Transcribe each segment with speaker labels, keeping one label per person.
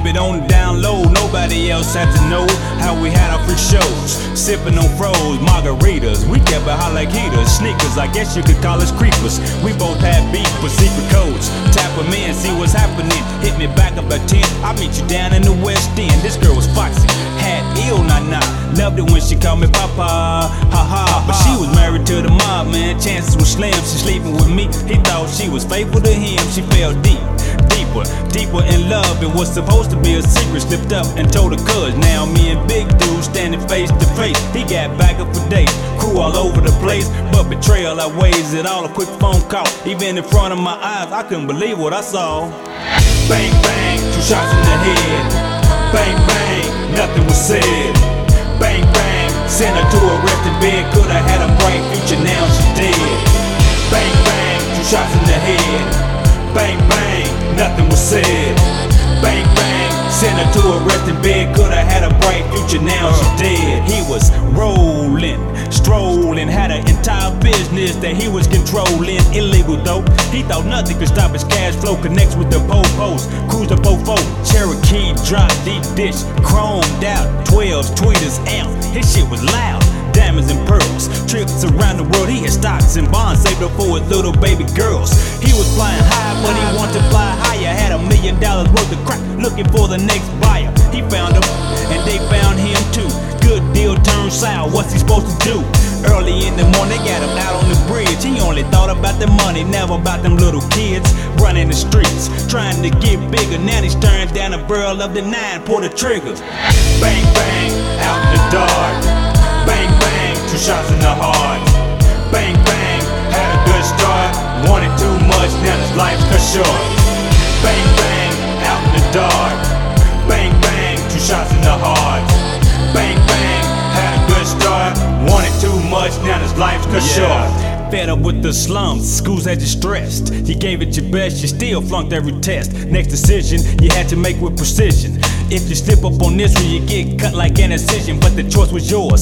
Speaker 1: it on the down low. Nobody else had to know how we had our free shows. Sipping on froze margaritas, we kept it hot like heaters. Sneakers, I guess you could call us creepers. We both had beef for secret codes. Tap them in, see what's happening. Hit me back up at 10, I'll meet you down in the West End. This girl was foxy, had ill nah. Loved it when she called me Papa, ha. But she was married to the mob, man, chances were slim. She sleeping with me, he thought she was faithful to him. She fell deeper in love. It was supposed to be a secret, slipped up and told her cuz. Now me and big dude standing face to face. He got back up for days, crew all over the place, but betrayal outweighs it all. A quick phone call, even in front of my eyes, I couldn't believe what I saw. Bang bang, 2 shots in the head. Bang bang, nothing was said. Bang bang, sent her to a resting bed. Coulda had a bright future, now she's dead. Bang bang, 2 shots in the head. Bang bang, nothing was said. Bang bang, sent her to a resting bed. Coulda had a bright future, now she's dead. He was rolling, strolling, had an entire business that he was controlling. Illegal though, he thought nothing could stop his cash flow. Connects with the po-pos, cruise the fofo. Cherokee, drop deep dish, chromed out, 12s, tweeters, amp. His shit was loud, diamonds and pearls. Trips around the world, he had stocks and bonds saved up for his little baby girls. He was flying high, but he wanted to fly higher. Had $1 million worth of crack, looking for the next buyer. He found them, and they found him too. Good deal turned sour, what's he supposed to do? Early in the morning, they got him out on the bridge. He only thought about the money, never about them little kids running the streets, trying to get bigger. Now he's staring down the barrel of the 9, pull the trigger. Bang bang, out in the dark. Bang bang, 2 shots in the heart. Bang bang, had a good start. Wanted too much, now his life's cut short. Bang bang, out in the dark. Bang bang, 2 shots in the heart. Bang bang, had a good start. Wanted too much, now his life's cut short. Fed up with the slums, schools had you stressed. You gave it your best, you still flunked every test. Next decision, you had to make with precision. If you slip up on this one, you get cut like an incision. But the choice was yours,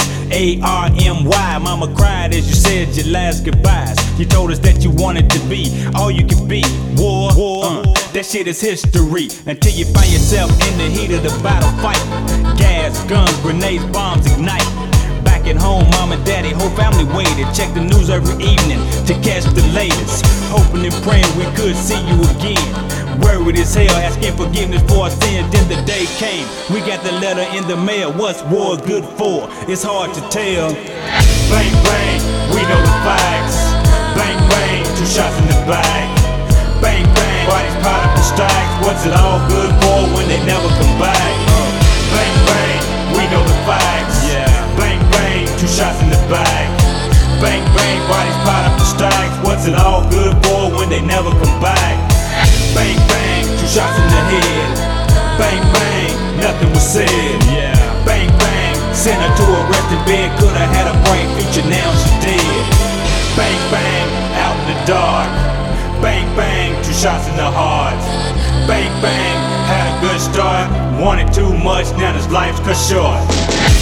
Speaker 1: A-R-M-Y. Mama cried as you said your last goodbyes. You told us that you wanted to be all you could be. War. That shit is history until you find yourself in the heat of the battle fight. Gas, guns, grenades, bombs ignite. Back at home, mom and daddy, whole family waited. Check the news every evening to catch the latest. Hoping and praying we could see you again. Worried as hell, asking forgiveness for our sins. Then the day came, we got the letter in the mail. What's war good for? It's hard to tell. Bang bang, we know the facts. Bang bang, 2 shots in the back. Bang bang, bodies piled up in stacks. What's it all good for when they never come back? Bang bang, we know the facts. Bang bang, 2 shots in the back. Bang bang, bodies piled up in stacks. What's it all good for when they never come back? Bang bang, 2 shots in the head. Bang bang, nothing was said. Bang bang, sent her to a resting bed. Coulda had a bright future, now she's dead. Bang bang, out in the dark. Bang bang, 2 shots in the heart. Bang bang, had a good start. Wanted too much, now his life's cut short.